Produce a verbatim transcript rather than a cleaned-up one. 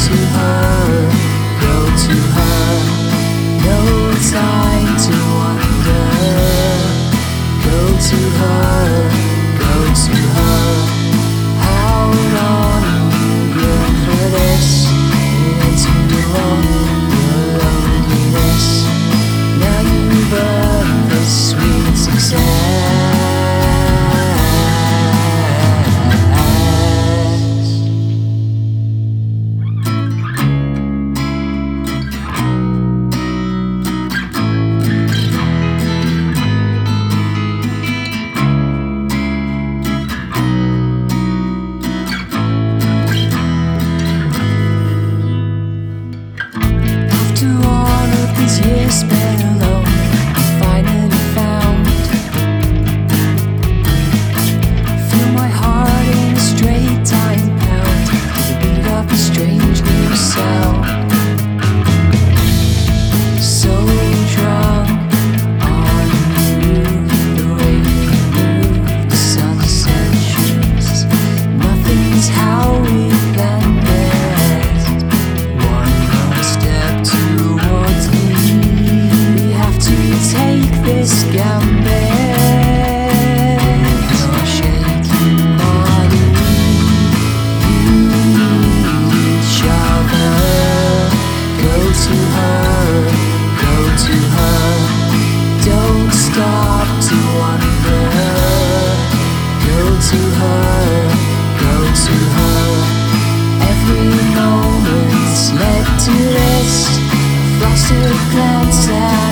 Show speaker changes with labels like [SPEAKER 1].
[SPEAKER 1] to her, go to her. No time to wonder. Go to her, go to her. How long will you yearn for this? It ends you all your loneliness. Now you've earned this sweet success. These years spent alone, I finally found. Feel my heart in a straight time pound to the beat of a strange new sound. So drunk on you, the way you move, the sunset shoots. Nothing's how we planned it. One more step towards me. Take this gambit. Your shaking body, you need each other. Go to her, go to her. Don't stop to wonder. Go to her, go to her. Every moment's led to this. A frosted glance at